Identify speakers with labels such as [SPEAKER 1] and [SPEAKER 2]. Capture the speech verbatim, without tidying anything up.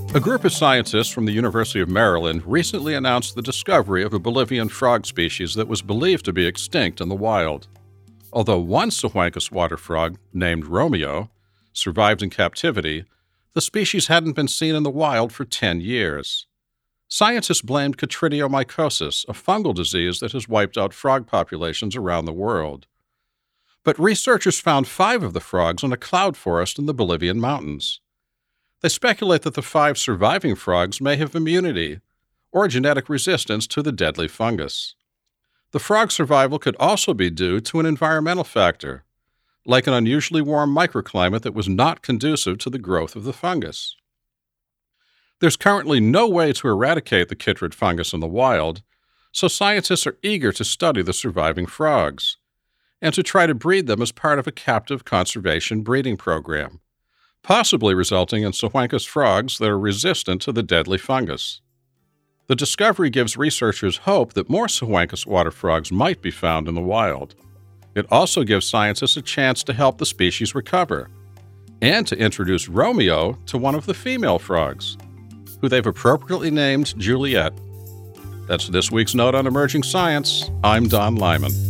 [SPEAKER 1] A group of scientists from the University of Maryland recently announced the discovery of a Bolivian frog species that was believed to be extinct in the wild. Although one Sahuancus water frog, named Romeo, survived in captivity, the species hadn't been seen in the wild for ten years. Scientists blamed chytridiomycosis, a fungal disease that has wiped out frog populations around the world. But researchers found five of the frogs in a cloud forest in the Bolivian mountains. They speculate that the five surviving frogs may have immunity or genetic resistance to the deadly fungus. The frog survival could also be due to an environmental factor, like an unusually warm microclimate that was not conducive to the growth of the fungus. There's currently no way to eradicate the chytrid fungus in the wild, so scientists are eager to study the surviving frogs and to try to breed them as part of a captive conservation breeding program, possibly resulting in Sahuancus frogs that are resistant to the deadly fungus. The discovery gives researchers hope that more Sahuancus water frogs might be found in the wild. It also gives scientists a chance to help the species recover and to introduce Romeo to one of the female frogs, who they've appropriately named Juliet. That's this week's Note on Emerging Science. I'm Don Lyman.